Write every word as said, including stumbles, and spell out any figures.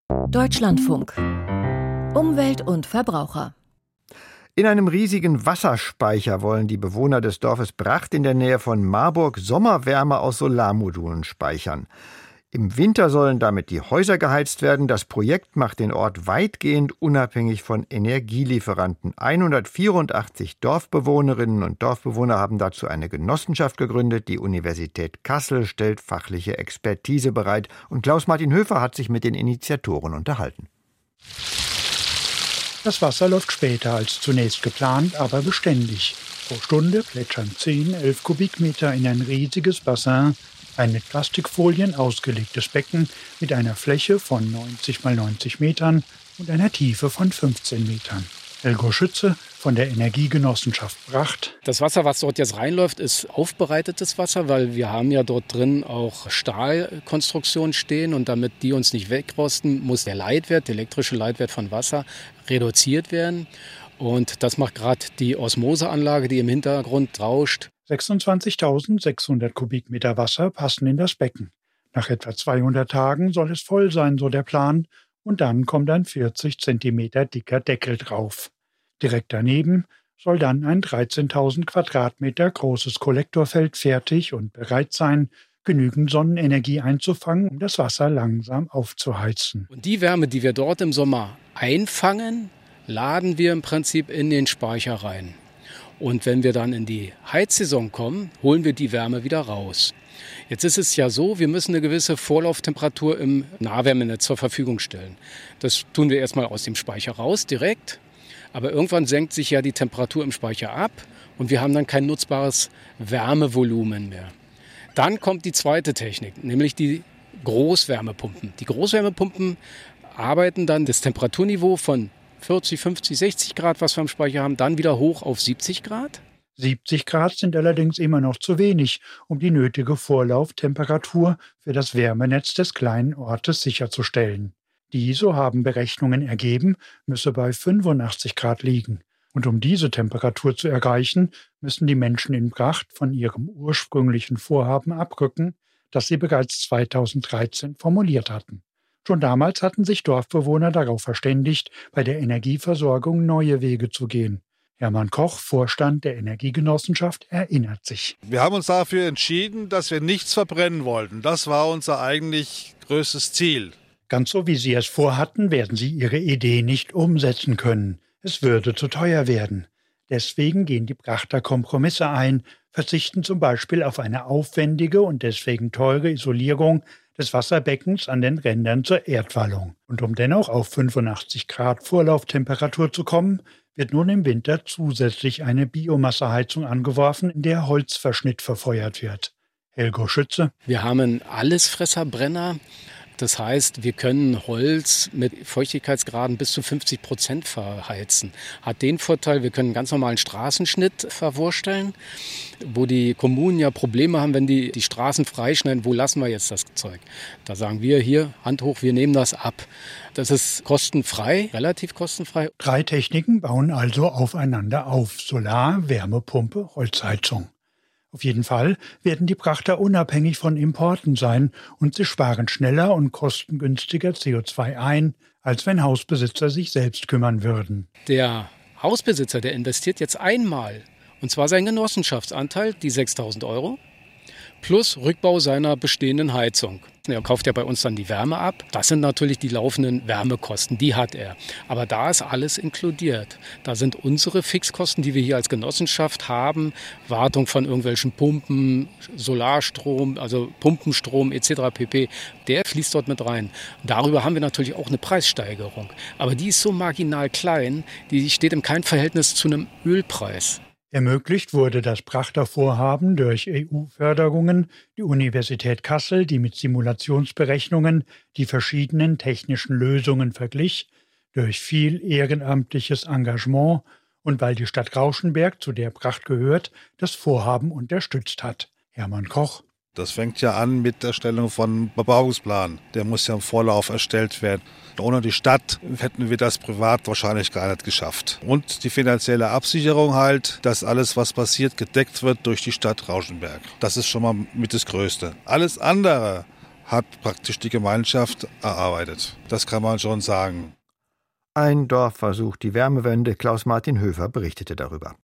Deutschlandfunk. Umwelt und Verbraucher. In einem riesigen Wasserspeicher wollen die Bewohner des Dorfes Bracht in der Nähe von Marburg Sommerwärme aus Solarmodulen speichern. Im Winter sollen damit die Häuser geheizt werden. Das Projekt macht den Ort weitgehend unabhängig von Energielieferanten. hundertvierundachtzig Dorfbewohnerinnen und Dorfbewohner haben dazu eine Genossenschaft gegründet. Die Universität Kassel stellt fachliche Expertise bereit. Und Klaus-Martin Höfer hat sich mit den Initiatoren unterhalten. Das Wasser läuft später als zunächst geplant, aber beständig. Pro Stunde plätschern zehn, elf Kubikmeter in ein riesiges Bassin. Ein mit Plastikfolien ausgelegtes Becken mit einer Fläche von neunzig mal neunzig Metern und einer Tiefe von fünfzehn Metern. Helgo Schütze von der Energiegenossenschaft Bracht. Das Wasser, was dort jetzt reinläuft, ist aufbereitetes Wasser, weil wir haben ja dort drin auch Stahlkonstruktionen stehen und damit die uns nicht wegrosten, muss der Leitwert, der elektrische Leitwert von Wasser reduziert werden. Und das macht gerade die Osmoseanlage, die im Hintergrund rauscht. sechsundzwanzigtausendsechshundert Kubikmeter Wasser passen in das Becken. Nach etwa zweihundert Tagen soll es voll sein, so der Plan. Und dann kommt ein vierzig Zentimeter dicker Deckel drauf. Direkt daneben soll dann ein dreizehntausend Quadratmeter großes Kollektorfeld fertig und bereit sein, genügend Sonnenenergie einzufangen, um das Wasser langsam aufzuheizen. Und die Wärme, die wir dort im Sommer einfangen, laden wir im Prinzip in den Speicher rein. Und wenn wir dann in die Heizsaison kommen, holen wir die Wärme wieder raus. Jetzt ist es ja so, wir müssen eine gewisse Vorlauftemperatur im Nahwärmenetz zur Verfügung stellen. Das tun wir erstmal aus dem Speicher raus, direkt. Aber irgendwann senkt sich ja die Temperatur im Speicher ab und wir haben dann kein nutzbares Wärmevolumen mehr. Dann kommt die zweite Technik, nämlich die Großwärmepumpen. Die Großwärmepumpen arbeiten dann das Temperaturniveau von vierzig, fünfzig, sechzig Grad, was wir im Speicher haben, dann wieder hoch auf siebzig Grad. siebzig Grad sind allerdings immer noch zu wenig, um die nötige Vorlauftemperatur für das Wärmenetz des kleinen Ortes sicherzustellen. Die, so haben Berechnungen ergeben, müsse bei fünfundachtzig Grad liegen. Und um diese Temperatur zu erreichen, müssen die Menschen in Bracht von ihrem ursprünglichen Vorhaben abrücken, das sie bereits zweitausenddreizehn formuliert hatten. Schon damals hatten sich Dorfbewohner darauf verständigt, bei der Energieversorgung neue Wege zu gehen. Hermann Koch, Vorstand der Energiegenossenschaft, erinnert sich. Wir haben uns dafür entschieden, dass wir nichts verbrennen wollten. Das war unser eigentlich größtes Ziel. Ganz so wie Sie es vorhatten, werden Sie Ihre Idee nicht umsetzen können. Es würde zu teuer werden. Deswegen gehen die Brachter Kompromisse ein, verzichten zum Beispiel auf eine aufwendige und deswegen teure Isolierung des Wasserbeckens an den Rändern zur Erdwallung. Und um dennoch auf fünfundachtzig Grad Vorlauftemperatur zu kommen, wird nun im Winter zusätzlich eine Biomasseheizung angeworfen, in der Holzverschnitt verfeuert wird. Helgo Schütze. Wir haben einen Allesfresserbrenner. Das heißt, wir können Holz mit Feuchtigkeitsgraden bis zu fünfzig Prozent verheizen. Hat den Vorteil, wir können einen ganz normalen Straßenschnitt verwursteln, wo die Kommunen ja Probleme haben, wenn die die Straßen freischneiden, wo lassen wir jetzt das Zeug? Da sagen wir hier, Hand hoch, wir nehmen das ab. Das ist kostenfrei, relativ kostenfrei. Drei Techniken bauen also aufeinander auf: Solar, Wärmepumpe, Holzheizung. Auf jeden Fall werden die Brachter unabhängig von Importen sein und sie sparen schneller und kostengünstiger C O zwei ein, als wenn Hausbesitzer sich selbst kümmern würden. Der Hausbesitzer, der investiert jetzt einmal, und zwar seinen Genossenschaftsanteil, die sechstausend Euro, plus Rückbau seiner bestehenden Heizung. Er kauft ja bei uns dann die Wärme ab. Das sind natürlich die laufenden Wärmekosten, die hat er. Aber da ist alles inkludiert. Da sind unsere Fixkosten, die wir hier als Genossenschaft haben, Wartung von irgendwelchen Pumpen, Solarstrom, also Pumpenstrom et cetera pp., der fließt dort mit rein. Darüber haben wir natürlich auch eine Preissteigerung. Aber die ist so marginal klein, die steht in keinem Verhältnis zu einem Ölpreis. Ermöglicht wurde das Brachter Vorhaben durch E U-Förderungen, die Universität Kassel, die mit Simulationsberechnungen die verschiedenen technischen Lösungen verglich, durch viel ehrenamtliches Engagement und weil die Stadt Rauschenberg, zu der Bracht gehört, das Vorhaben unterstützt hat. Hermann Koch. Das fängt ja an mit der Erstellung von Bebauungsplan. Der muss ja im Vorlauf erstellt werden. Ohne die Stadt hätten wir das privat wahrscheinlich gar nicht geschafft. Und die finanzielle Absicherung halt, dass alles, was passiert, gedeckt wird durch die Stadt Rauschenberg. Das ist schon mal mit das Größte. Alles andere hat praktisch die Gemeinschaft erarbeitet. Das kann man schon sagen. Ein Dorf versucht die Wärmewende. Klaus-Martin Höfer berichtete darüber.